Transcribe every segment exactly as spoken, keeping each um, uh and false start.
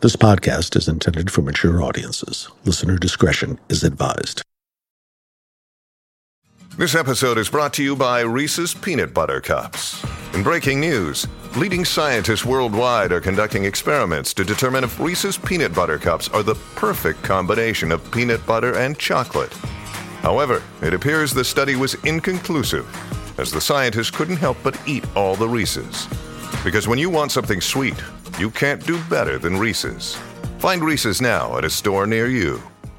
This podcast is intended for mature audiences. Listener discretion is advised. This episode is brought to you by Reese's Peanut Butter Cups. In breaking news, leading scientists worldwide are conducting experiments to determine if Reese's Peanut Butter Cups are the perfect combination of peanut butter and chocolate. However, it appears the study was inconclusive, as the scientists couldn't help but eat all the Reese's. Because when you want something sweet, you can't do better than Reese's. Find Reese's now at a store near you.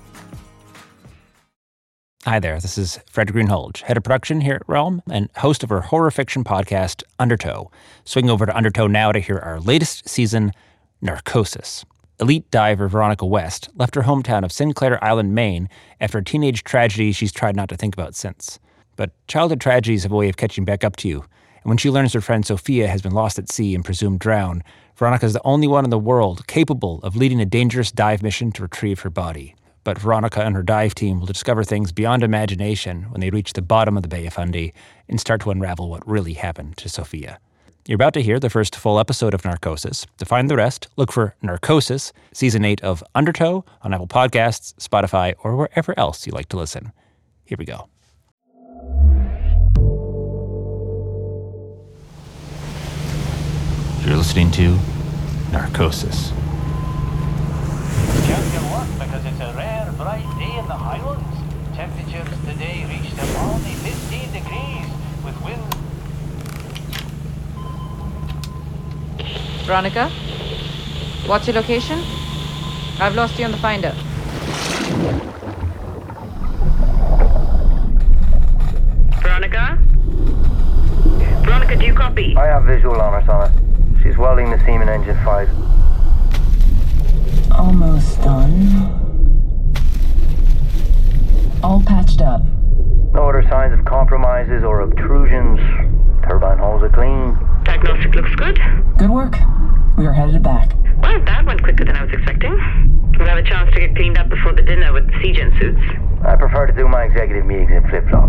Hi there, this is Fred Greenhalgh, head of production here at Realm and host of our horror fiction podcast, Undertow. Swing over to Undertow now to hear our latest season, Narcosis. Elite diver Veronica West left her hometown of Sinclair Island, Maine, after a teenage tragedy she's tried not to think about since. But childhood tragedies have a way of catching back up to you, and when she learns her friend Sophia has been lost at sea and presumed drowned, Veronica is the only one in the world capable of leading a dangerous dive mission to retrieve her body. But Veronica and her dive team will discover things beyond imagination when they reach the bottom of the Bay of Fundy and start to unravel what really happened to Sophia. You're about to hear the first full episode of Narcosis. To find the rest, look for Narcosis, Season eight of Undertow on Apple Podcasts, Spotify, or wherever else you like to listen. Here we go. You're listening to Narcosis. Champion work because it's a rare, bright day in the Highlands. Temperatures today reached a balmy fifteen degrees with wind. Veronica? What's your location? I've lost you on the Finder. Veronica? Veronica, do you copy? I have visual on her, Sonna. She's welding the seam in engine five. Almost done. All patched up. No other signs of compromises or obtrusions. Turbine holes are clean. Diagnostic looks good. Good work. We are headed back. Well, that went quicker than I was expecting. We'll have a chance to get cleaned up before the dinner with the Seagen suits. I prefer to do my executive meetings in flip-flops.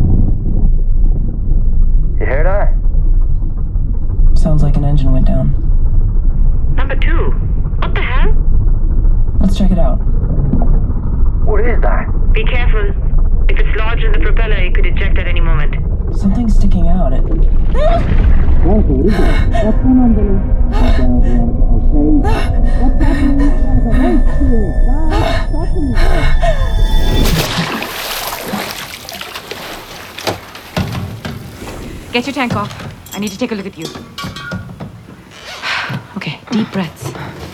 You hear that? Sounds like an engine went down. Number two. What the hell? Let's check it out. What is that? Be careful. If it's lodged in the propeller, it could eject at any moment. Something's sticking out. It... Get your tank off. I need to take a look at you. Okay, deep breaths.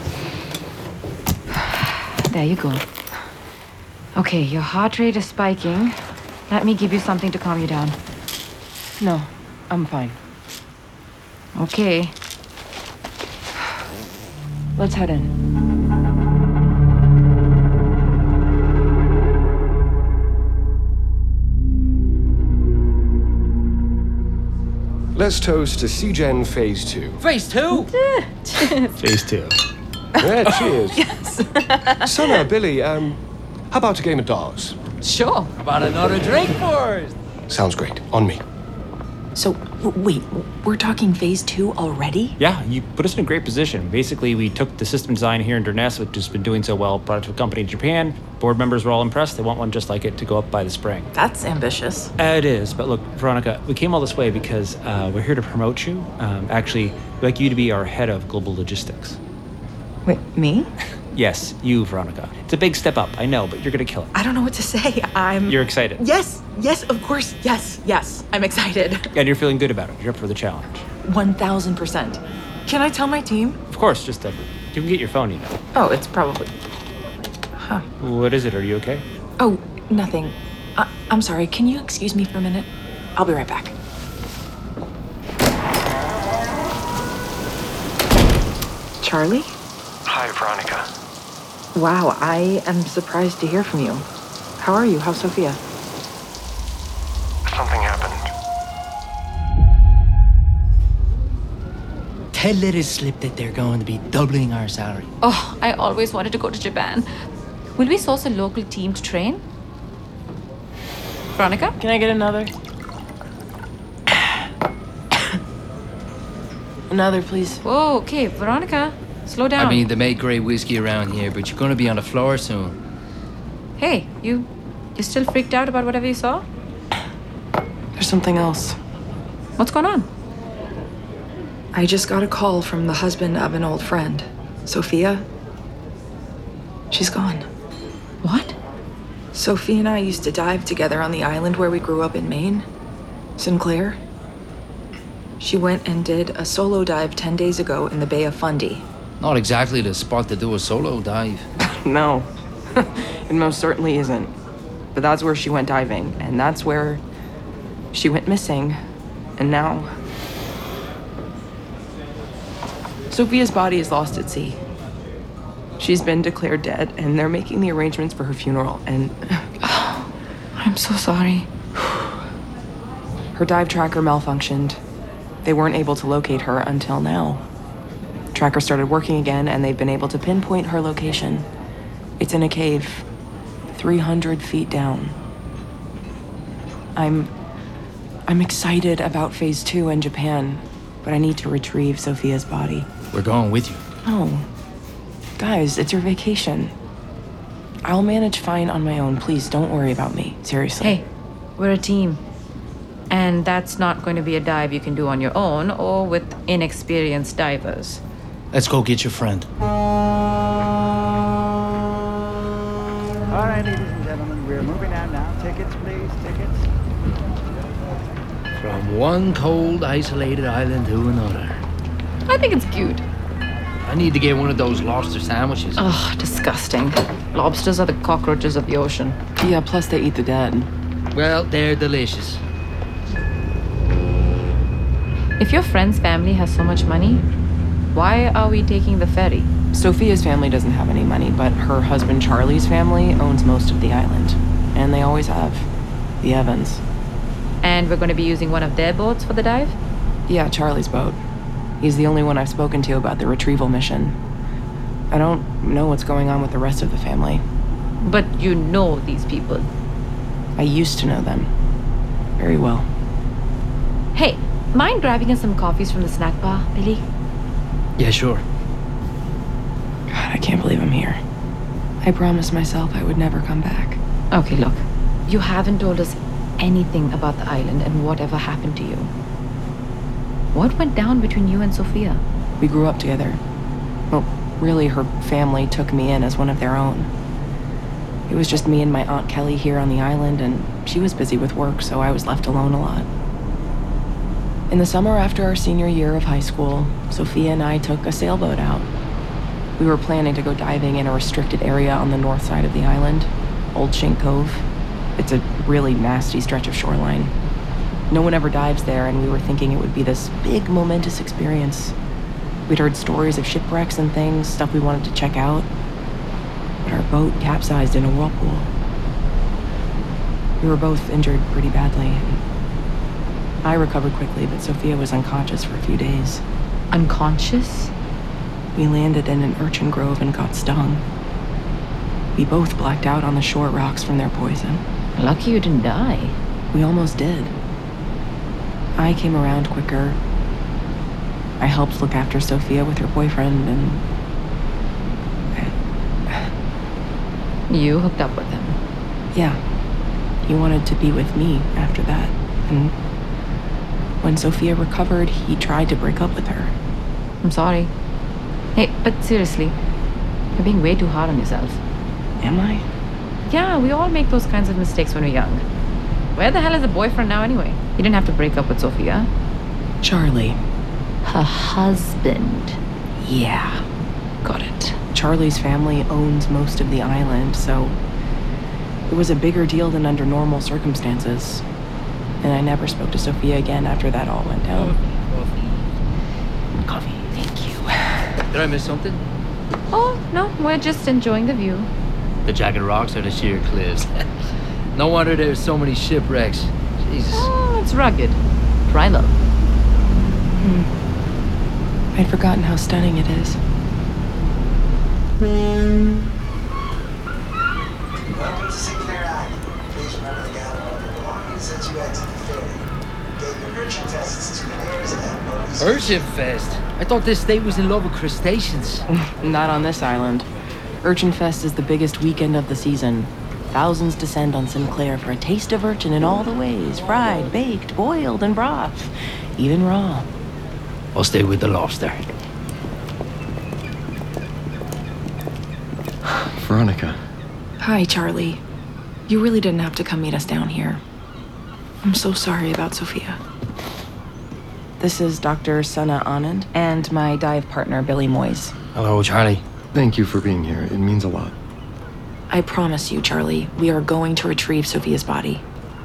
There you go. Okay, your heart rate is spiking. Let me give you something to calm you down. No, I'm fine. Okay. Let's head in. Let's toast to Seagen Phase two. Phase two? Phase two. Yeah, cheers. Yes. Sonna, Billy, um, how about a game of darts? Sure. How about another drink first? Sounds great. On me. So, w- wait, we're talking phase two already? Yeah, you put us in a great position. Basically, we took the system design here in Durness, which has been doing so well, brought it to a company in Japan. Board members were all impressed. They want one just like it to go up by the spring. That's ambitious. Uh, it is, but look, Veronica, we came all this way because uh, we're here to promote you. Um, actually, we'd like you to be our head of global logistics. Wait, me? Yes, you, Veronica. It's a big step up, I know, but you're going to kill it. I don't know what to say. I'm... You're excited. Yes, yes, of course, yes, yes. I'm excited. And you're feeling good about it. You're up for the challenge. one thousand percent. Can I tell my team? Of course, just uh, you can get your phone, you know. Oh, it's probably... Huh. What is it? Are you okay? Oh, nothing. I- I'm sorry. Can you excuse me for a minute? I'll be right back. Charlie? Hi, Veronica. Wow, I am surprised to hear from you. How are you? How's Sophia? Something happened. Ted let it slip that they're going to be doubling our salary. Oh, I always wanted to go to Japan. Will we source a local team to train? Veronica? Can I get another? Another, please. Oh, okay, Veronica. Slow down. I mean, they make great whiskey around here, but you're gonna be on the floor soon. Hey, you... You still freaked out about whatever you saw? There's something else. What's going on? I just got a call from the husband of an old friend, Sophia. She's gone. What? Sophia and I used to dive together on the island where we grew up in Maine, Sinclair. She went and did a solo dive ten days ago in the Bay of Fundy. Not exactly the spot to do a solo dive. No, it most certainly isn't. But that's where she went diving, and that's where she went missing. And now, Sophia's body is lost at sea. She's been declared dead, and they're making the arrangements for her funeral, and... Oh, I'm so sorry. Her dive tracker malfunctioned. They weren't able to locate her until now. Tracker started working again, and they've been able to pinpoint her location. It's in a cave, three hundred feet down. I'm... I'm excited about phase two in Japan, but I need to retrieve Sophia's body. We're going with you. No. Guys, it's your vacation. I'll manage fine on my own. Please, don't worry about me. Seriously. Hey, we're a team. And that's not going to be a dive you can do on your own or with inexperienced divers. Let's go get your friend. All right, ladies and gentlemen, we're moving on now. Tickets, please, tickets. From one cold, isolated island to another. I think it's cute. I need to get one of those lobster sandwiches. Ugh, disgusting. Lobsters are the cockroaches of the ocean. Yeah, plus they eat the dead. Well, they're delicious. If your friend's family has so much money, why are we taking the ferry? Sophia's family doesn't have any money, but her husband Charlie's family owns most of the island. And they always have. The Evans. And we're going to be using one of their boats for the dive? Yeah, Charlie's boat. He's the only one I've spoken to about the retrieval mission. I don't know what's going on with the rest of the family. But you know these people. I used to know them. Very well. Hey, mind grabbing us some coffees from the snack bar, Billy? Yeah, sure. God, I can't believe I'm here. I promised myself I would never come back. Okay, look. You haven't told us anything about the island and whatever happened to you. What went down between you and Sophia? We grew up together. Well, really, her family took me in as one of their own. It was just me and my Aunt Kelly here on the island, and she was busy with work, so I was left alone a lot. In the summer after our senior year of high school, Sophia and I took a sailboat out. We were planning to go diving in a restricted area on the north side of the island, Old Chink Cove. It's a really nasty stretch of shoreline. No one ever dives there, and we were thinking it would be this big, momentous experience. We'd heard stories of shipwrecks and things, stuff we wanted to check out. But our boat capsized in a whirlpool. We were both injured pretty badly. I recovered quickly, but Sophia was unconscious for a few days. Unconscious? We landed in an urchin grove and got stung. We both blacked out on the shore rocks from their poison. Lucky you didn't die. We almost did. I came around quicker. I helped look after Sophia with her boyfriend, and... You hooked up with him? Yeah. He wanted to be with me after that, and when Sophia recovered, he tried to break up with her. I'm sorry. Hey, but seriously, you're being way too hard on yourself. Am I? Yeah, we all make those kinds of mistakes when we're young. Where the hell is the boyfriend now anyway? He didn't have to break up with Sophia. Charlie. Her husband. Yeah. Got it. Charlie's family owns most of the island, so it was a bigger deal than under normal circumstances. And I never spoke to Sophia again after that all went down. Coffee. Coffee, thank you. Did I miss something? Oh, no, we're just enjoying the view. The jagged rocks or the sheer cliffs? No wonder there's so many shipwrecks. Jesus. Oh, it's rugged. Dry love. Hmm. I'd forgotten how stunning it is. Welcome to Sinclair Island. Please remember the gallon of your belongings as you exit the ferry. Get your urchin vests to the nearest airport. Urchin Fest? I thought this state was in love with crustaceans. Not on this island. Urchin Fest is the biggest weekend of the season. Thousands descend on Sinclair for a taste of urchin in all the ways. Fried, baked, boiled, and broth. Even raw. I'll stay with the lobster. Veronica. Hi, Charlie. You really didn't have to come meet us down here. I'm so sorry about Sophia. This is Doctor Sana Anand and my dive partner, Billy Moyes. Hello, Charlie. Thank you for being here. It means a lot. I promise you, Charlie, we are going to retrieve Sophia's body.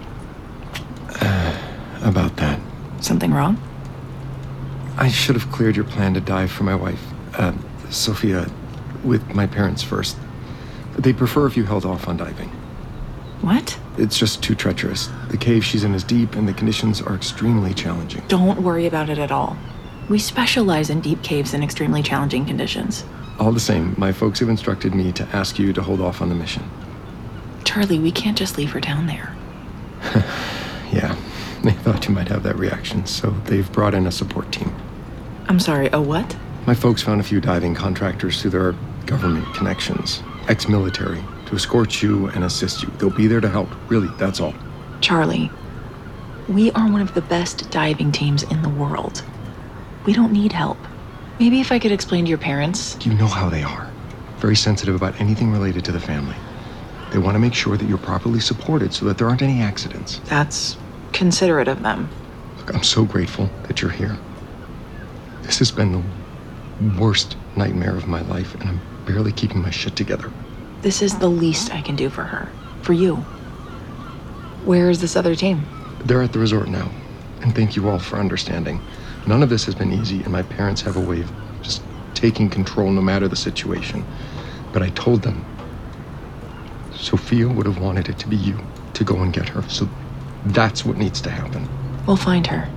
Uh, about that. Something wrong? I should have cleared your plan to dive for my wife, uh, Sophia, with my parents first. They prefer if you held off on diving. What? It's just too treacherous. The cave she's in is deep, and the conditions are extremely challenging. Don't worry about it at all. We specialize in deep caves in extremely challenging conditions. All the same, my folks have instructed me to ask you to hold off on the mission. Charlie, we can't just leave her down there. Yeah, they thought you might have that reaction, so they've brought in a support team. I'm sorry, a what? My folks found a few diving contractors through their government connections, ex-military, to escort you and assist you. They'll be there to help, really, that's all. Charlie, we are one of the best diving teams in the world. We don't need help. Maybe if I could explain to your parents. You know how they are. Very sensitive about anything related to the family. They want to make sure that you're properly supported so that there aren't any accidents. That's considerate of them. Look, I'm so grateful that you're here. This has been the worst nightmare of my life, and I'm barely keeping my shit together. This is the least I can do for her. For you. Where is this other team? They're at the resort now. And thank you all for understanding. None of this has been easy, and my parents have a way of just taking control no matter the situation. But I told them Sophia would have wanted it to be you to go and get her. So that's what needs to happen. We'll find her.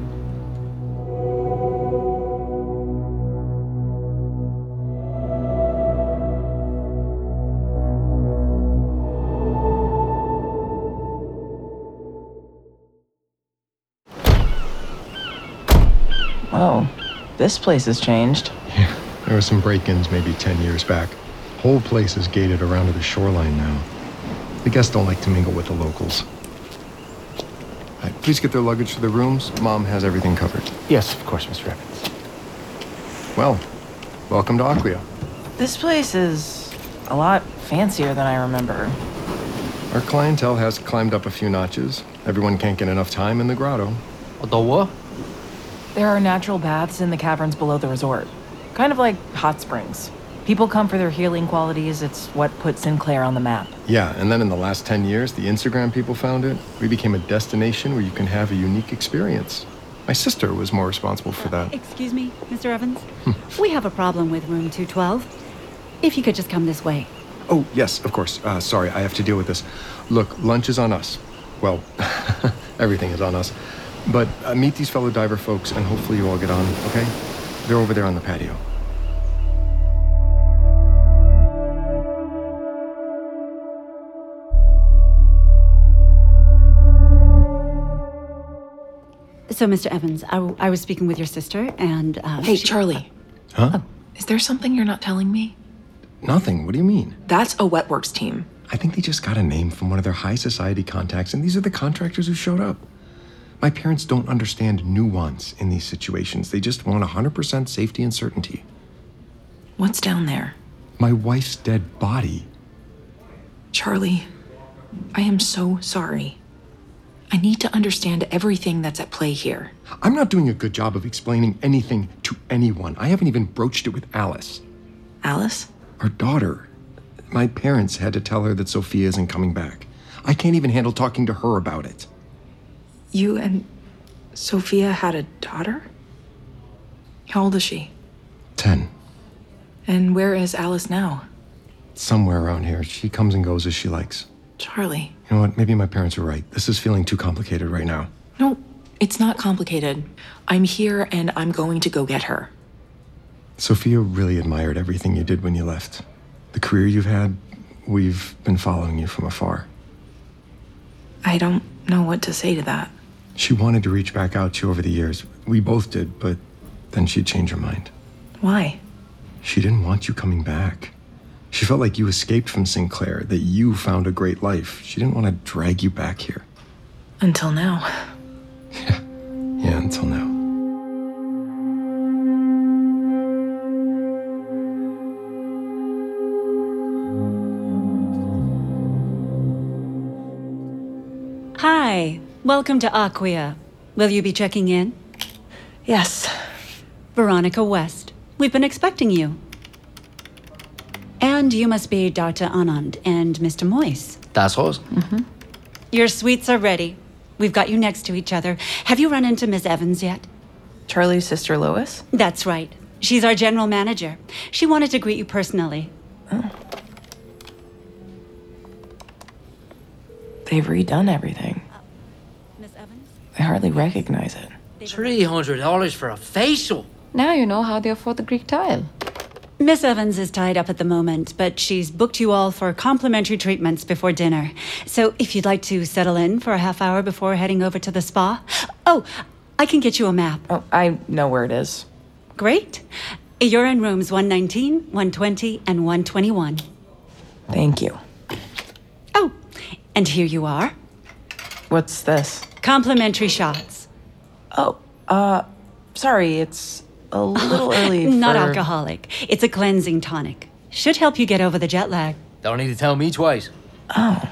Oh, this place has changed. Yeah, there were some break-ins maybe ten years back. Whole place is gated around to the shoreline now. The guests don't like to mingle with the locals. Right, please get their luggage to their rooms. Mom has everything covered. Yes, of course, Mister Evans. Well, welcome to Oclea. This place is a lot fancier than I remember. Our clientele has climbed up a few notches. Everyone can't get enough time in the grotto. The what? There are natural baths in the caverns below the resort. Kind of like hot springs. People come for their healing qualities. It's what put Sinclair on the map. Yeah, and then in the last ten years, the Instagram people found it. We became a destination where you can have a unique experience. My sister was more responsible for that. Excuse me, Mister Evans? We have a problem with room two twelve. If you could just come this way. Oh, yes, of course. Uh, sorry, I have to deal with this. Look, lunch is on us. Well, everything is on us. But uh, meet these fellow diver folks, and hopefully you all get on, okay? They're over there on the patio. So, Mister Evans, I, I was speaking with your sister, and... Uh, hey, she, Charlie. Huh? Oh, is there something you're not telling me? Nothing. What do you mean? That's a Wetworks team. I think they just got a name from one of their high society contacts, and these are the contractors who showed up. My parents don't understand nuance in these situations. They just want one hundred percent safety and certainty. What's down there? My wife's dead body. Charlie, I am so sorry. I need to understand everything that's at play here. I'm not doing a good job of explaining anything to anyone. I haven't even broached it with Alice. Alice? Our daughter. My parents had to tell her that Sophia isn't coming back. I can't even handle talking to her about it. You and Sophia had a daughter? How old is she? Ten. And where is Alice now? Somewhere around here. She comes and goes as she likes. Charlie. You know what? Maybe my parents were right. This is feeling too complicated right now. No, it's not complicated. I'm here and I'm going to go get her. Sophia really admired everything you did when you left. The career you've had, we've been following you from afar. I don't know what to say to that. She wanted to reach back out to you over the years. We both did, but then she'd change her mind. Why? She didn't want you coming back. She felt like you escaped from Sinclair, that you found a great life. She didn't want to drag you back here. Until now. Yeah, yeah, until now. Hi, welcome to Acquia. Will you be checking in? Yes. Veronica West. We've been expecting you. And you must be Doctor Anand and Mister Moyes. That's us. Mm-hmm. Your suites are ready. We've got you next to each other. Have you run into Miss Evans yet? Charlie's sister Lois? That's right. She's our general manager. She wanted to greet you personally. Oh. They've redone everything. Uh, Miss Evans? I hardly recognize it. three hundred dollars for a facial. Now you know how they afford the Greek tile. Miss Evans is tied up at the moment, but she's booked you all for complimentary treatments before dinner. So if you'd like to settle in for a half hour before heading over to the spa. Oh, I can get you a map. Oh, I know where it is. Great. You're in rooms one nineteen, one twenty, and one twenty-one. Thank you. Oh, and here you are. What's this? Complimentary shots. Oh, uh, sorry, it's a little early Not for... alcoholic. It's a cleansing tonic. Should help you get over the jet lag. Don't need to tell me twice. Oh.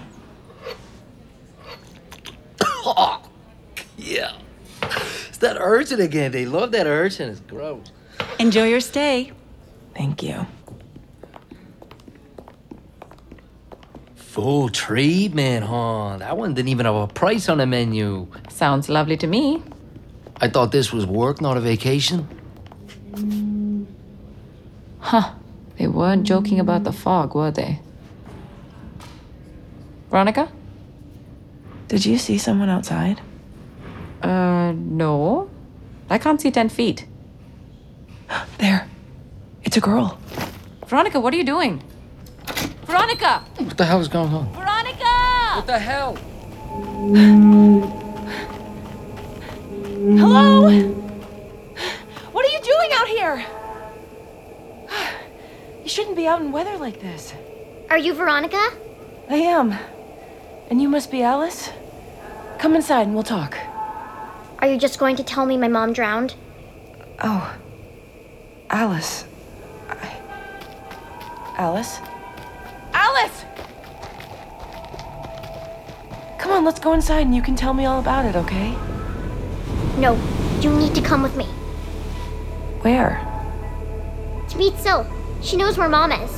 Oh, yeah. It's that urchin again. They love that urchin. It's gross. Enjoy your stay. Thank you. Full treatment, huh? That one didn't even have a price on the menu. Sounds lovely to me. I thought this was work, not a vacation. Huh. They weren't joking about the fog, were they? Veronica? Did you see someone outside? Uh, no. I can't see ten feet. There. It's a girl. Veronica, what are you doing? Veronica! What the hell is going on? Veronica! What the hell? Hello? What are you doing out here? You shouldn't be out in weather like this. Are you Veronica? I am. And you must be Alice? Come inside and we'll talk. Are you just going to tell me my mom drowned? Oh. Alice. I... Alice? Alice! Come on, let's go inside and you can tell me all about it, okay? No, you need to come with me. Where? To meet Sil. She knows where Mom is.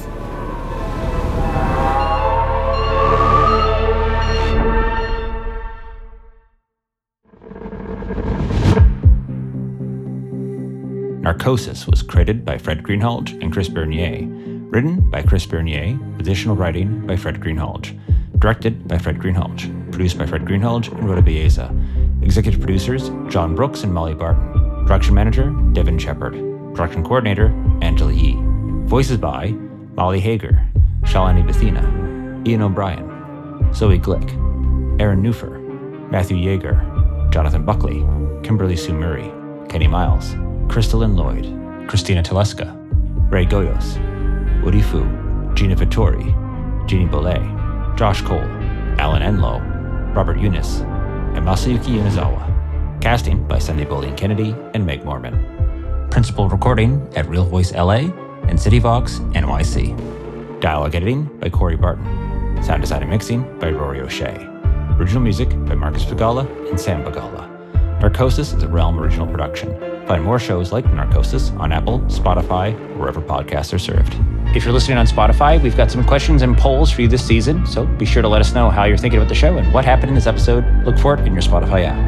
Narcosis was created by Fred Greenhalgh and Chris Bernier. Written by Chris Bernier, with additional writing by Fred Greenhalgh. Directed by Fred Greenhalgh. Produced by Fred Greenhalgh and Rhoda Baeza. Executive producers, John Brooks and Molly Barton. Production manager, Devin Shepard. Production coordinator, Angela Yee. Voices by Molly Hager, Shalani Bethina, Ian O'Brien, Zoe Glick, Aaron Newfer, Matthew Yeager, Jonathan Buckley, Kimberly Sue Murray, Kenny Miles, Crystalline Lloyd, Christina Teleska, Ray Goyos, Woody Fu, Gina Vittori, Jeannie Bollet, Josh Cole, Alan Enlow, Robert Eunice, and Masayuki Yunazawa. Casting by Sunday Boleyn Kennedy and Meg Morman. Principal recording at Real Voice L A and CityVox N Y C. Dialogue editing by Corey Barton. Sound design and mixing by Rory O'Shea. Original music by Marcus Pagala and Sam Pagala. Narcosis is a Realm original production. Find more shows like Narcosis on Apple, Spotify, or wherever podcasts are served. If you're listening on Spotify, we've got some questions and polls for you this season, so be sure to let us know how you're thinking about the show and what happened in this episode. Look for it in your Spotify app.